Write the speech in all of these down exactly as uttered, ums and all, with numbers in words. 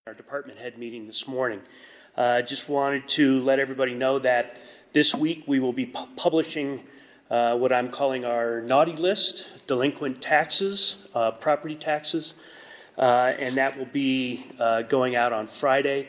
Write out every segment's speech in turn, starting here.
Our department head meeting this morning. I uh, just wanted to let everybody know that this week we will be pu- publishing uh, what I'm calling our naughty list, delinquent taxes, uh, property taxes, uh, and that will be uh, going out on Friday.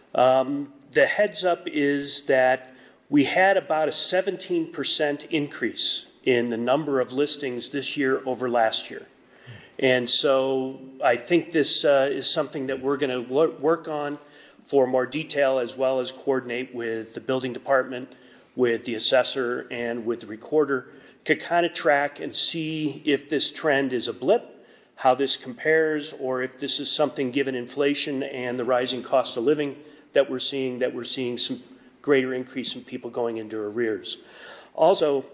Um, the heads up is that we had about a seventeen percent increase in the number of listings this year over last year. And so I think this uh, is something that we're going to wo- work on for more detail, as well as coordinate with the building department, with the assessor, and with the recorder to kind of track and see if this trend is a blip, how this compares, or if this is something, given inflation and the rising cost of living that we're seeing, that we're seeing some greater increase in people going into arrears. Also,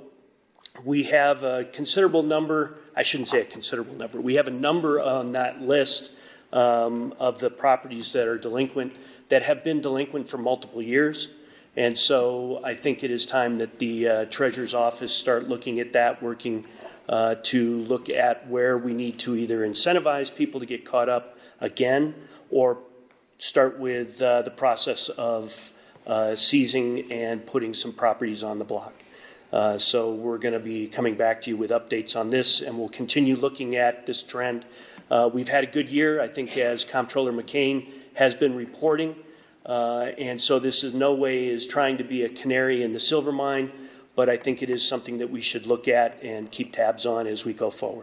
we have a considerable number, I shouldn't say a considerable number, we have a number on that list um, of the properties that are delinquent that have been delinquent for multiple years. And so I think it is time that the uh, Treasurer's Office start looking at that, working uh, to look at where we need to either incentivize people to get caught up again, or start with uh, the process of uh, seizing and putting some properties on the block. Uh, so we're going to be coming back to you with updates on this, and we'll continue looking at this trend. Uh, we've had a good year, I think, as Comptroller McCain has been reporting, uh, and so this in no way is trying to be a canary in the silver mine, but I think it is something that we should look at and keep tabs on as we go forward.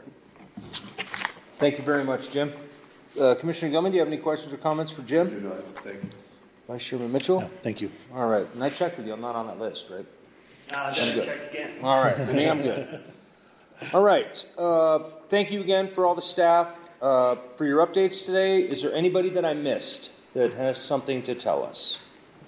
Thank you very much, Jim. Uh, Commissioner Gilman, do you have any questions or comments for Jim? I do not. Thank you. Vice Chairman Mitchell? No, thank you. All right, and I checked with you. I'm not on that list, right? Uh, I'm good. Check again. All right, I think I'm good. All right, uh, thank you again for all the staff uh, for your updates today. Is there anybody that I missed that has something to tell us?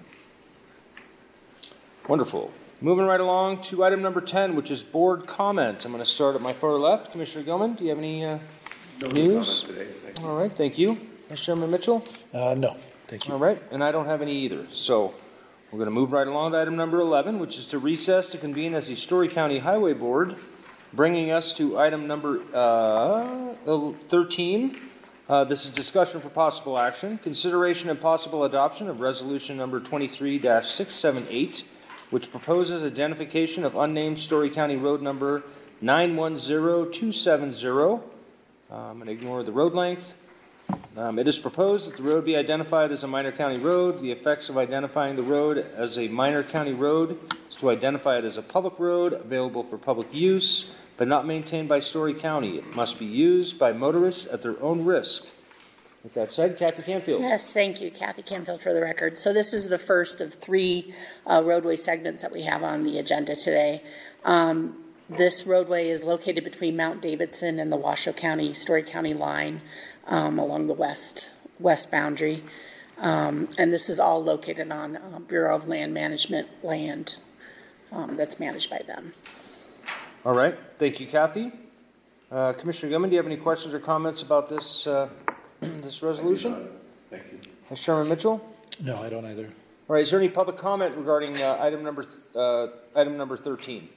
Wonderful. Moving right along to item number ten, which is board comment. I'm going to start at my far left. Commissioner Gilman, do you have any uh, No news? comment today. Thank you. All right, thank you. Vice Chairman Mitchell? Uh, no, thank you. All right, and I don't have any either. So we're going to move right along to item number eleven, which is to recess to convene as the Story County Highway Board, bringing us to item number uh, thirteen. Uh, this is discussion for possible action, consideration and possible adoption of resolution number twenty-three dash six seven eight, which proposes identification of unnamed Story County road number nine one zero two seven zero. Uh, I'm going to ignore the road length. Um, it is proposed that the road be identified as a minor county road. The effects of identifying the road as a minor county road is to identify it as a public road available for public use, but not maintained by Story County. It must be used by motorists at their own risk. With that said, Kathy Canfield. Yes, thank you, Kathy Canfield, for the record. So this is the first of three uh, roadway segments that we have on the agenda today. Um, this roadway is located between Mount Davidson and the Washoe County, Story County line. Um, along the west west boundary, um, and this is all located on uh, Bureau of Land Management land um, that's managed by them. All right, thank you, Kathy. Uh, Commissioner Gilman, do you have any questions or comments about this uh, this resolution? Thank you. Vice Chairman Mitchell? No, I don't either. All right, is there any public comment regarding uh, item number th- uh, item number thirteen?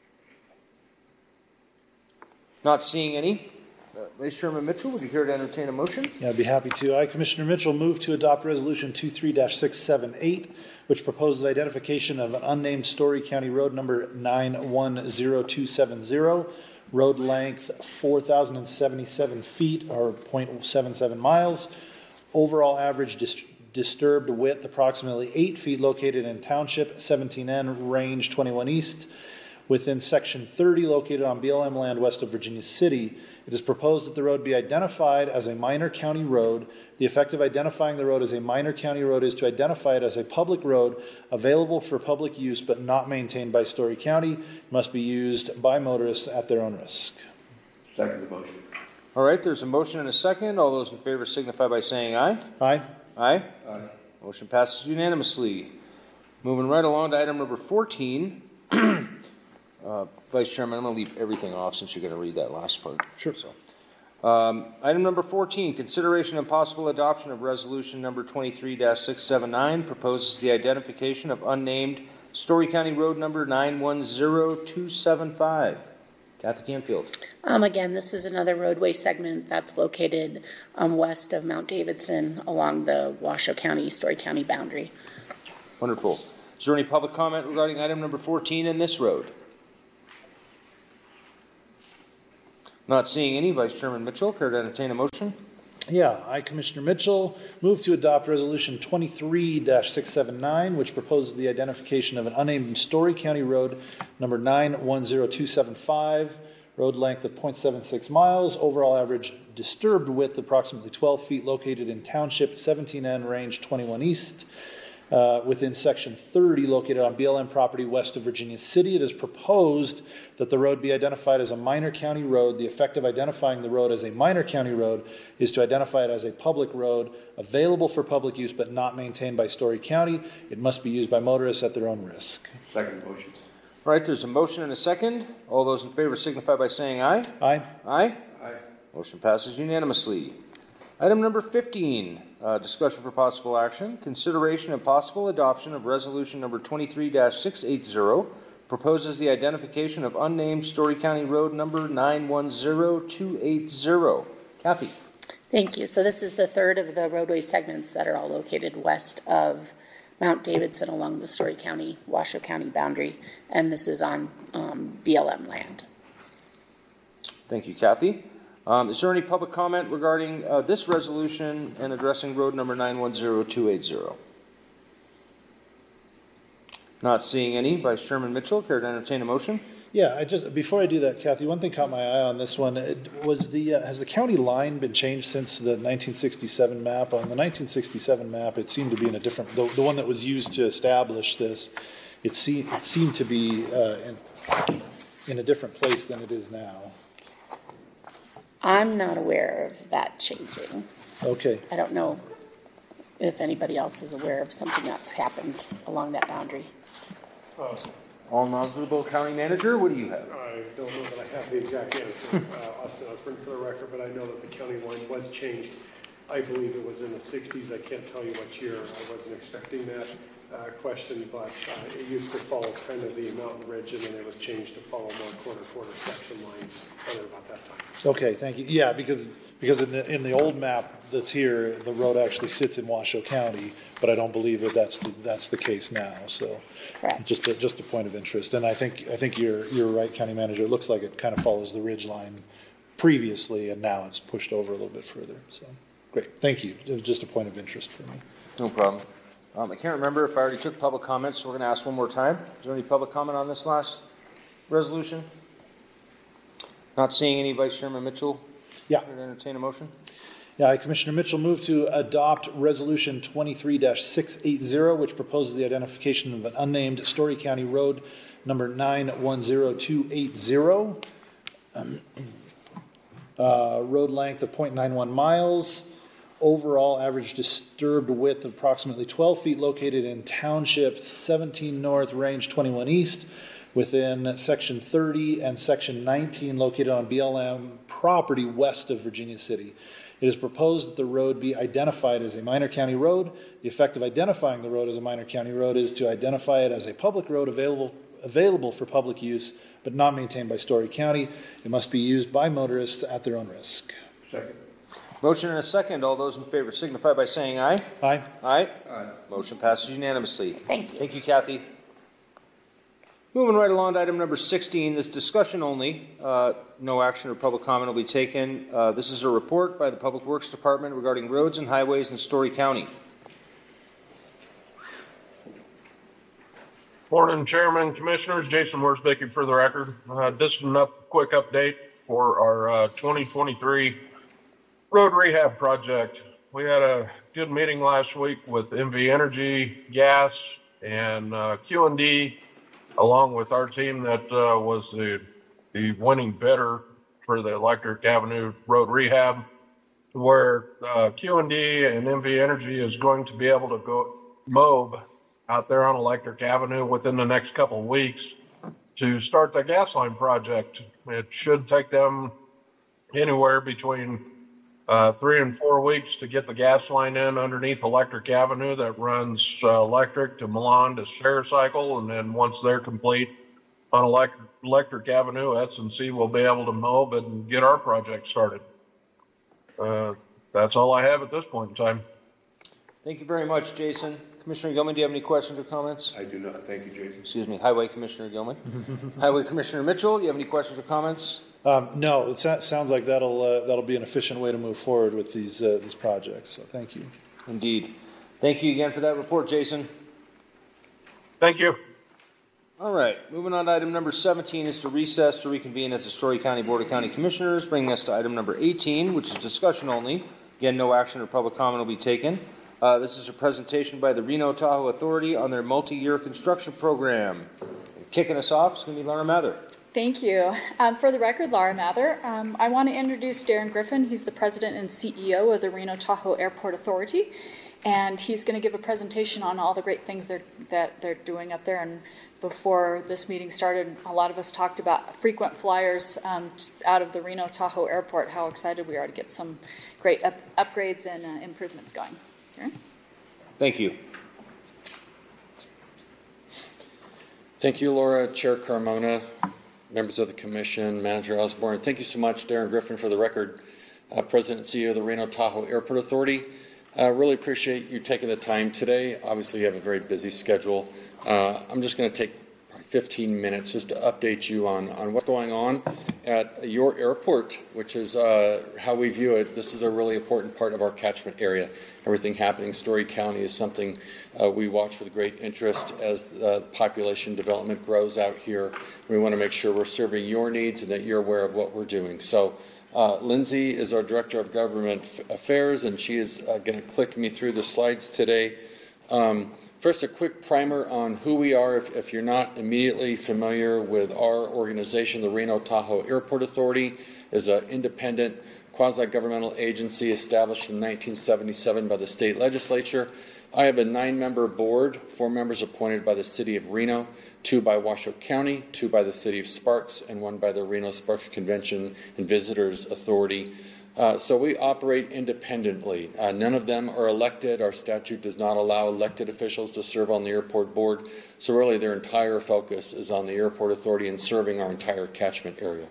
Not seeing any. Uh, Vice Chairman Mitchell, would you care to entertain a motion? Yeah, I'd be happy to. I, Commissioner Mitchell, move to adopt Resolution twenty-three dash six seven eight, which proposes identification of an unnamed Story County road number nine one zero two seven zero, road length four thousand seventy-seven feet or zero point seven seven miles, overall average dis- disturbed width approximately eight feet, located in Township seventeen N, Range twenty-one East, within Section thirty, located on B L M land west of Virginia City. It is proposed that the road be identified as a minor county road. The effect of identifying the road as a minor county road is to identify it as a public road available for public use but not maintained by Story County. It must be used by motorists at their own risk. Second the motion. All right, there's a motion and a second. All those in favor signify by saying aye. Aye. Aye. Aye. Motion passes unanimously. Moving right along to item number fourteen. Uh, Vice Chairman, I'm going to leave everything off since you're going to read that last part. Sure. So, um, item number fourteen, consideration and possible adoption of resolution number twenty-three dash six seven nine, proposes the identification of unnamed Story County road number nine one zero two seven five. Kathy Canfield. Um, again, this is another roadway segment that's located um, west of Mount Davidson along the Washoe County, Story County boundary. Wonderful. Is there any public comment regarding item number fourteen in this road? Not seeing any. Vice Chairman Mitchell, care to entertain a motion? Yeah, I, Commissioner Mitchell, move to adopt Resolution twenty-three dash six seven nine, which proposes the identification of an unnamed Story County Road number nine one zero two seven five, road length of zero point seven six miles, overall average disturbed width approximately twelve feet, located in Township seventeen N, Range twenty-one East, uh, within Section thirty, located on B L M property west of Virginia City. It is proposed that the road be identified as a minor county road. The effect of identifying the road as a minor county road is to identify it as a public road available for public use but not maintained by Story County. It must be used by motorists at their own risk. Second motion. All right, there's a motion and a second. All those in favor signify by saying aye. Aye. Aye. Aye. Motion passes unanimously. Item number fifteen, uh, discussion for possible action, consideration and possible adoption of resolution number twenty-three dash six eighty, proposes the identification of unnamed Story County Road number nine one zero two eight zero. Kathy. Thank you. So this is the third of the roadway segments that are all located west of Mount Davidson along the Story County, Washoe County boundary, and this is on um, B L M land. Thank you, Kathy. Um, is there any public comment regarding uh, this resolution and addressing road number nine one zero two eight zero? Not seeing any. Vice Chairman Mitchell, care to entertain a motion? Yeah, I just before I do that, Kathy, one thing caught my eye on this one. It was the uh, has the county line been changed since the nineteen sixty-seven map? On the nineteen sixty-seven map, it seemed to be in a different the, the one that was used to establish this. It, se- it seemed to be uh, in, in a different place than it is now. I'm not aware of that changing. Okay. I don't know if anybody else is aware of something that's happened along that boundary. Uh, All knowledgeable county manager, what do you have? I don't know that I have the exact answer, uh, Austin Osborne for the record, but I know that the county line was changed. I believe it was in the sixties. I can't tell you what year. I wasn't expecting that uh, question, but uh, it used to follow kind of the mountain ridge, and then it was changed to follow more quarter-quarter section lines right about that time. Okay, thank you. Yeah, because because in the in the old map that's here, the road actually sits in Washoe County, but I don't believe that that's the, that's the case now. So, Correct. just a, just a point of interest. And I think I think you're you're right, County Manager. It looks like it kind of follows the ridge line previously, and now it's pushed over a little bit further. So, great. Thank you. It was just a point of interest for me. No problem. Um, I can't remember if I already took public comments, so we're going to ask one more time. Is there any public comment on this last resolution? Not seeing any. Vice Chairman Mitchell? Yeah. Can I entertain a motion? Yeah, I, Commissioner Mitchell, move to adopt Resolution twenty-three dash six eighty, which proposes the identification of an unnamed Story County Road number nine one zero two eight zero. Um, uh, road length of zero point nine one miles. Overall average disturbed width of approximately twelve feet, located in Township seventeen North, Range twenty-one East, within Section thirty and Section nineteen, located on B L M property west of Virginia City. It is proposed that the road be identified as a minor county road. The effect of identifying the road as a minor county road is to identify it as a public road available available for public use, but not maintained by Story County. It must be used by motorists at their own risk. Second. Motion and a second. All those in favor signify by saying aye. Aye. Aye. Aye. Motion passes unanimously. Thank you. Thank you, Kathy. Moving right along to item number sixteen, this discussion only. Uh, no action or public comment will be taken. Uh, this is a report by the Public Works Department regarding roads and highways in Story County. Morning, Chairman, Commissioners. Jason Worsbicky for the record. Uh, just a up, quick update for our uh, twenty twenty-three road rehab project. We had a good meeting last week with M V Energy, Gas, and uh, Q and D, along with our team that uh, was the, the winning bidder for the Electric Avenue road rehab, where uh, Q and D and M V Energy is going to be able to go mob out there on Electric Avenue within the next couple of weeks to start the gas line project. It should take them anywhere between uh, three and four weeks to get the gas line in underneath Electric Avenue that runs uh, electric to Milan to Stericycle, and then once they're complete, on Electric, Electric Avenue, S and C will be able to mow but get our project started. Uh, that's all I have at this point in time. Thank you very much, Jason. Commissioner Gilman, do you have any questions or comments? I do not. Thank you, Jason. Excuse me, Highway Commissioner Gilman. Highway Commissioner Mitchell, do you have any questions or comments? Um, no, it so- sounds like that'll, uh, that'll be an efficient way to move forward with these, uh, these projects, so thank you. Indeed. Thank you again for that report, Jason. Thank you. All right, moving on to item number seventeen is to recess to reconvene as the Story County Board of County Commissioners, bringing us to item number eighteen, which is discussion only. Again, no action or public comment will be taken. Uh, this is a presentation by the Reno Tahoe Authority on their multi-year construction program. And kicking us off is going to be Laura Mather. Thank you. Um, for the record, Laura Mather. Um, I want to introduce Darren Griffin. He's the president and C E O of the Reno Tahoe Airport Authority, and he's going to give a presentation on all the great things they're, that they're doing up there. And before this meeting started, a lot of us talked about frequent flyers um, out of the Reno Tahoe Airport, how excited we are to get some great up- upgrades and uh, improvements going. Darren? Thank you. Thank you, Laura, Chair Carmona, members of the Commission, Manager Osborne. Thank you so much, Darren Griffin, for the record, uh, President and C E O of the Reno Tahoe Airport Authority. I uh, really appreciate you taking the time today. Obviously, you have a very busy schedule. Uh, I'm just going to take fifteen minutes just to update you on, on what's going on at your airport, which is uh, how we view it. This is a really important part of our catchment area. Everything happening in Story County is something uh, we watch with great interest as the population development grows out here. We want to make sure we're serving your needs and that you're aware of what we're doing. So uh, Lindsay is our Director of Government Affairs, and she is uh, going to click me through the slides today. Um, First, a quick primer on who we are if, if you're not immediately familiar with our organization. The Reno Tahoe Airport Authority is an independent quasi-governmental agency established in nineteen seventy-seven by the state legislature. I have a nine-member board, four members appointed by the city of Reno, two by Washoe County, two by the city of Sparks, and one by the Reno Sparks Convention and Visitors Authority. Uh, so we operate independently. Uh, none of them are elected. Our statute does not allow elected officials to serve on the airport board. So really their entire focus is on the airport authority and serving our entire catchment area.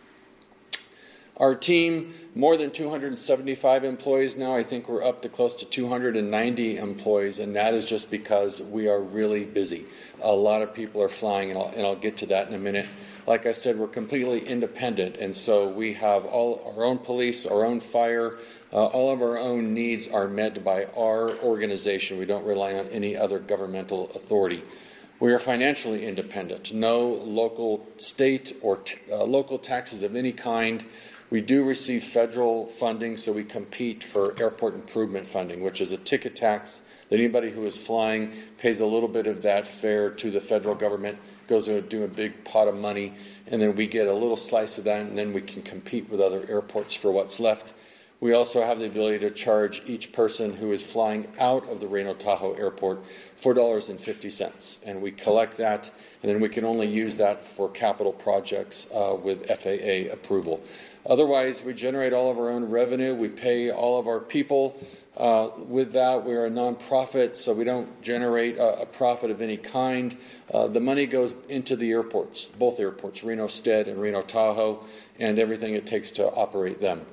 Our team, more than two hundred seventy-five employees now. I think we're up to close to two hundred ninety employees, and that is just because we are really busy. A lot of people are flying, and I'll, and I'll get to that in a minute. Like I said, we're completely independent, and so we have all our own police, our own fire, uh, all of our own needs are met by our organization. We don't rely on any other governmental authority. We are financially independent. No local, state, or t- uh, local taxes of any kind. We do receive federal funding, so we compete for airport improvement funding, which is a ticket tax that anybody who is flying pays a little bit of that fare to the federal government, goes into a big pot of money, and then we get a little slice of that, and then we can compete with other airports for what's left. We also have the ability to charge each person who is flying out of the Reno Tahoe Airport four dollars and fifty cents, and we collect that, and then we can only use that for capital projects uh, with F A A approval. Otherwise, we generate all of our own revenue. We pay all of our people. Uh, with that, we're a nonprofit, so we don't generate a, a profit of any kind. Uh, the money goes into the airports, both airports, Reno Stead and Reno Tahoe, and everything it takes to operate them.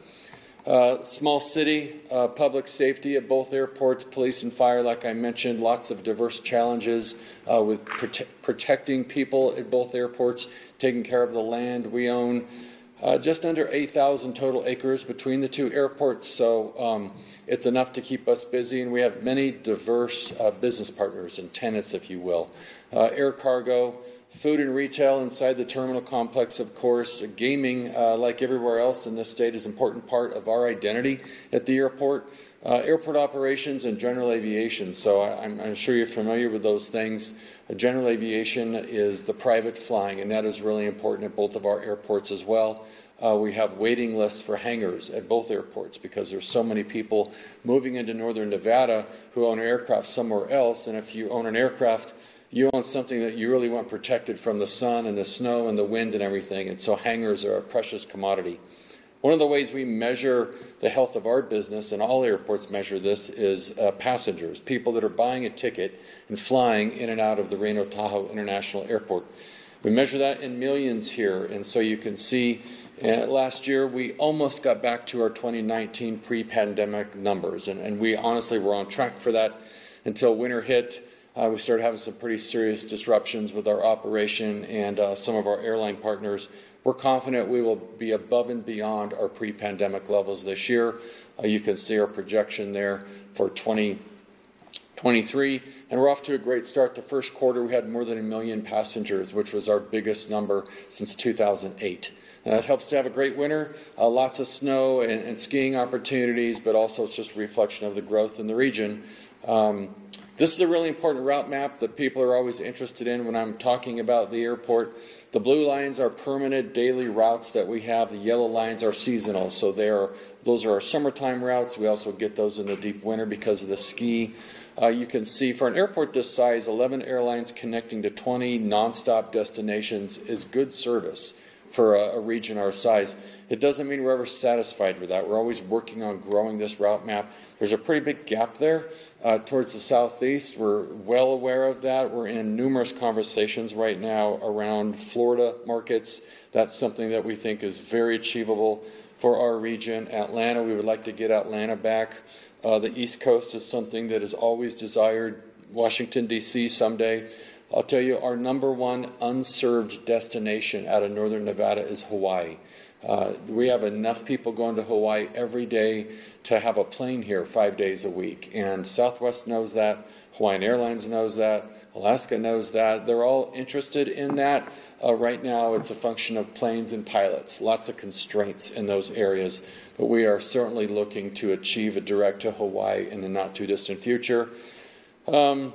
Uh, small city, uh, public safety at both airports, police and fire, like I mentioned, lots of diverse challenges uh, with prote- protecting people at both airports, taking care of the land we own. Uh, just under eight thousand total acres between the two airports, so um, it's enough to keep us busy, and we have many diverse uh, business partners and tenants, if you will. Uh, air cargo, food and retail inside the terminal complex, of course. Gaming, uh, like everywhere else in this state, is an important part of our identity at the airport. Uh, airport operations and general aviation, so I, I'm, I'm sure you're familiar with those things. Uh, general aviation is the private flying, and that is really important at both of our airports as well. Uh, we have waiting lists for hangars at both airports because there's so many people moving into northern Nevada who own aircraft somewhere else, and if you own an aircraft, you own something that you really want protected from the sun and the snow and the wind and everything, and so hangars are a precious commodity. One of the ways we measure the health of our business, and all airports measure this, is uh, passengers, people that are buying a ticket and flying in and out of the Reno Tahoe International Airport. We measure that in millions here, and so you can see uh, last year we almost got back to our twenty nineteen pre-pandemic numbers, and, and we honestly were on track for that until winter hit. Uh, we started having some pretty serious disruptions with our operation and uh, some of our airline partners. We're confident we will be above and beyond our pre-pandemic levels this year. Uh, you can see our projection there for twenty twenty-three, and we're off to a great start. The first quarter, we had more than a million passengers, which was our biggest number since two thousand eight. Uh, it helps to have a great winter, uh, lots of snow and, and skiing opportunities, but also it's just a reflection of the growth in the region. Um, this is a really important route map that people are always interested in when I'm talking about the airport. The blue lines are permanent daily routes that we have. The yellow lines are seasonal, so they are those are our summertime routes. We also get those in the deep winter because of the ski. Uh, you can see for an airport this size, eleven airlines connecting to twenty nonstop destinations is good service for a, a region our size. It doesn't mean we're ever satisfied with that. We're always working on growing this route map. There's a pretty big gap there uh, towards the southeast. We're well aware of that. We're in numerous conversations right now around Florida markets. That's something that we think is very achievable for our region. Atlanta, we would like to get Atlanta back. Uh, the East Coast is something that is always desired. Washington, D C someday. I'll tell you, our number one unserved destination out of northern Nevada is Hawaii. Uh, we have enough people going to Hawaii every day to have a plane here five days a week. And Southwest knows that. Hawaiian Airlines knows that. Alaska knows that. They're all interested in that. Uh, right now, it's a function of planes and pilots. Lots of constraints in those areas. But we are certainly looking to achieve a direct to Hawaii in the not-too-distant future. Um,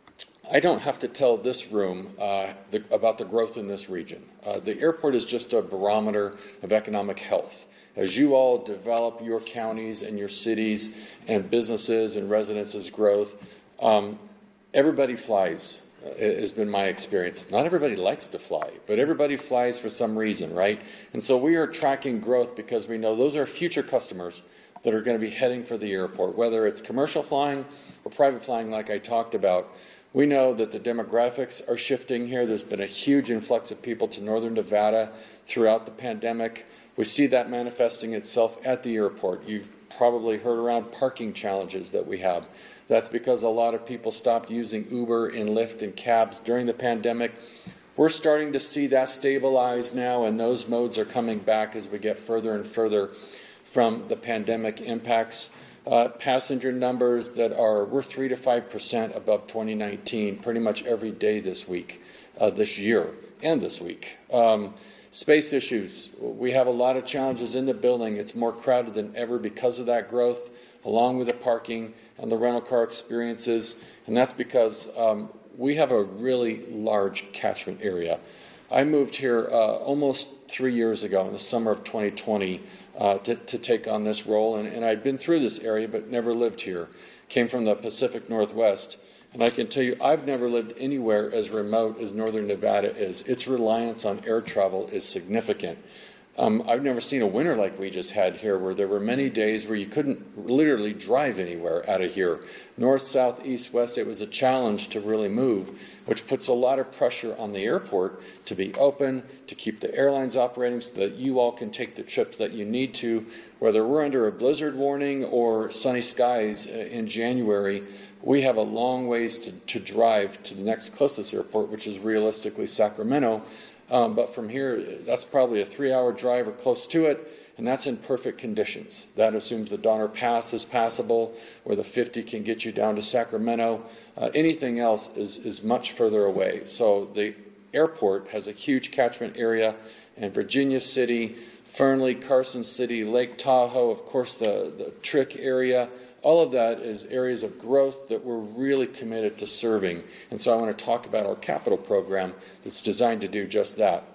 I don't have to tell this room uh, the, about the growth in this region. Uh, the airport is just a barometer of economic health. As you all develop your counties and your cities and businesses and residences' growth, um, everybody flies, uh, has been my experience. Not everybody likes to fly, but everybody flies for some reason, right? And so we are tracking growth because we know those are future customers that are going to be heading for the airport, whether it's commercial flying or private flying like I talked about. We know that the demographics are shifting here. There's been a huge influx of people to northern Nevada throughout the pandemic. We see that manifesting itself at the airport. You've probably heard around parking challenges that we have. That's because a lot of people stopped using Uber and Lyft and cabs during the pandemic. We're starting to see that stabilize now, and those modes are coming back as we get further and further from the pandemic impacts. Uh, passenger numbers that are, we're three to five percent above twenty nineteen pretty much every day this week, uh, this year, and this week. Um, space issues. We have a lot of challenges in the building. It's more crowded than ever because of that growth, along with the parking and the rental car experiences. And that's because um, we have a really large catchment area. I moved here uh, almost three years ago in the summer of twenty twenty uh, to, to take on this role, and, and I'd been through this area but never lived here. Came from the Pacific Northwest, and I can tell you I've never lived anywhere as remote as northern Nevada is. Its reliance on air travel is significant. Um, I've never seen a winter like we just had here, where there were many days where you couldn't literally drive anywhere out of here. North, south, east, west, it was a challenge to really move, which puts a lot of pressure on the airport to be open, to keep the airlines operating so that you all can take the trips that you need to. Whether we're under a blizzard warning or sunny skies in January, we have a long ways to, to drive to the next closest airport, which is realistically Sacramento. Um, but from here, that's probably a three-hour drive or close to it, and that's in perfect conditions. That assumes the Donner Pass is passable, where the fifty can get you down to Sacramento. Uh, anything else is, is much further away. So the airport has a huge catchment area, and Virginia City, Fernley, Carson City, Lake Tahoe, of course the, the Trick area, all of that is areas of growth that we're really committed to serving. And so I want to talk about our capital program that's designed to do just that.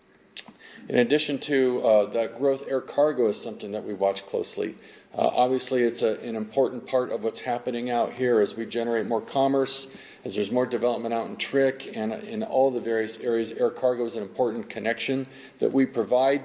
In addition to uh, that growth, air cargo is something that we watch closely. Uh, obviously, it's a, an important part of what's happening out here as we generate more commerce, as there's more development out in Trick and in all the various areas. Air cargo is an important connection that we provide.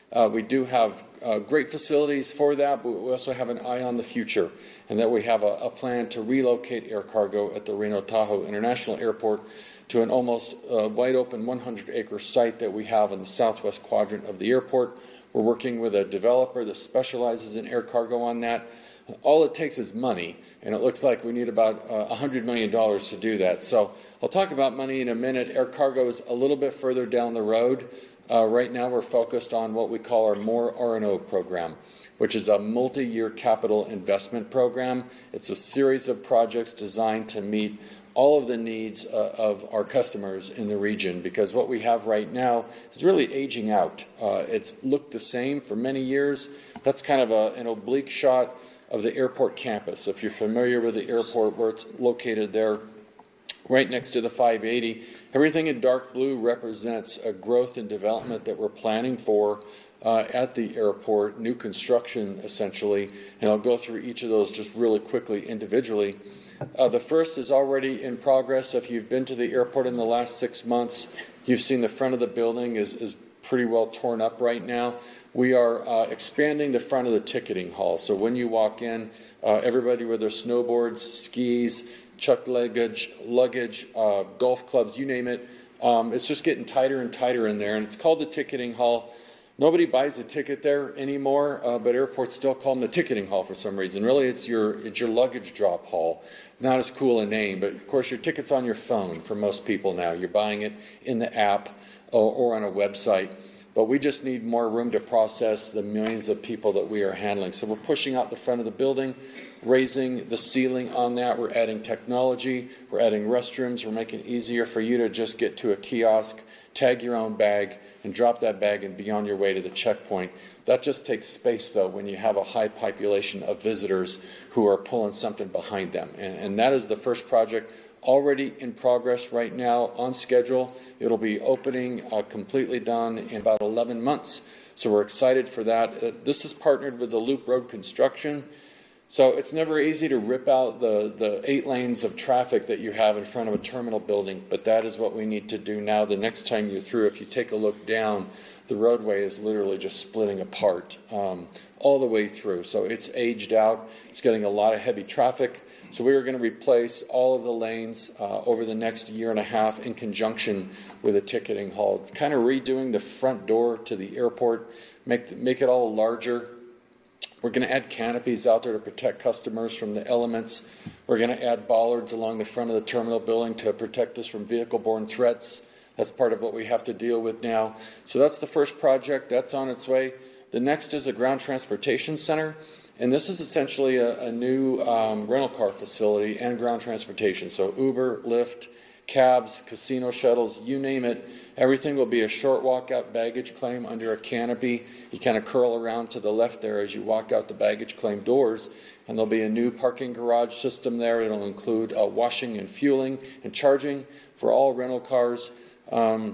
Uh, we do have uh, great facilities for that, but we also have an eye on the future, and that we have a, a plan to relocate air cargo at the Reno Tahoe International Airport to an almost uh, wide open one hundred acre site that we have in the southwest quadrant of the airport. We're working with a developer that specializes in air cargo on that. All it takes is money, and it looks like we need about uh, one hundred million dollars to do that. So I'll talk about money in a minute. Air cargo is a little bit further down the road. Uh, right now we're focused on what we call our More R and O program, which is a multi-year capital investment program. It's a series of projects designed to meet all of the needs uh, of our customers in the region, because what we have right now is really aging out. Uh, it's looked the same for many years. That's kind of a, an oblique shot of the airport campus. If you're familiar with the airport, where it's located there, right next to the five eighty, everything in dark blue represents a growth and development that we're planning for uh, at the airport, new construction essentially, and I'll go through each of those just really quickly individually. Uh, the first is already in progress. If you've been to the airport in the last six months, you've seen the front of the building is, is pretty well torn up right now. We are uh, expanding the front of the ticketing hall. So when you walk in, uh, everybody with their snowboards, skis, chucked luggage, luggage, uh, golf clubs, you name it, um, it's just getting tighter and tighter in there. And it's called the ticketing hall. Nobody buys a ticket there anymore, uh, but airports still call them the ticketing hall for some reason. Really, it's your it's your luggage drop hall. Not as cool a name, but of course your ticket's on your phone for most people now. You're buying it in the app or, or on a website. But we just need more room to process the millions of people that we are handling. So we're pushing out the front of the building, raising the ceiling on that. We're adding technology. We're adding restrooms. We're making it easier for you to just get to a kiosk, tag your own bag, and drop that bag and be on your way to the checkpoint. That just takes space, though, when you have a high population of visitors who are pulling something behind them. And, and that is the first project already in progress right now, on schedule. It'll be opening uh, completely done in about eleven months. So we're excited for that. Uh, this is partnered with the Loop Road Construction. So it's never easy to rip out the, the eight lanes of traffic that you have in front of a terminal building, but that is what we need to do now. The next time you're through, if you take a look down, the roadway is literally just splitting apart um, all the way through. So it's aged out. It's getting a lot of heavy traffic. So we are going to replace all of the lanes uh, over the next year and a half in conjunction with a ticketing hall, kind of redoing the front door to the airport, make, make it all larger. We're going to add canopies out there to protect customers from the elements. We're going to add bollards along the front of the terminal building to protect us from vehicle-borne threats. That's part of what we have to deal with now. So that's the first project. That's on its way. The next is a ground transportation center. And this is essentially a, a new um, rental car facility and ground transportation. So Uber, Lyft, cabs, casino shuttles, you name it. Everything will be a short walk out baggage claim under a canopy. You kind of curl around to the left there as you walk out the baggage claim doors. And there'll be a new parking garage system there. It'll include uh, washing and fueling and charging for all rental cars. Um,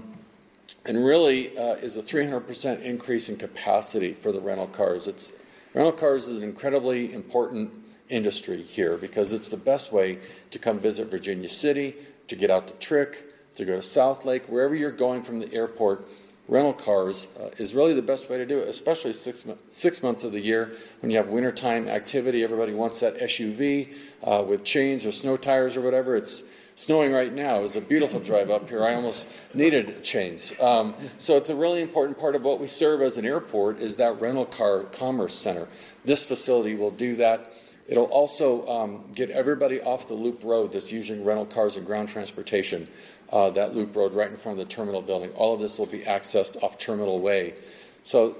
and really uh, is a three hundred percent increase in capacity for the rental cars. It's Rental cars is an incredibly important industry here because it's the best way to come visit Virginia City, to get out to Trick, to go to South Lake, wherever you're going from the airport. Rental cars uh, is really the best way to do it, especially six, six months of the year when you have wintertime activity. Everybody wants that S U V uh, with chains or snow tires or whatever. It's snowing right now. It was a beautiful drive up here. I almost needed chains. Um, so it's a really important part of what we serve as an airport is that rental car commerce center. This facility will do that. It'll also um, get everybody off the loop road that's using rental cars and ground transportation, uh, that loop road right in front of the terminal building. All of this will be accessed off Terminal Way. So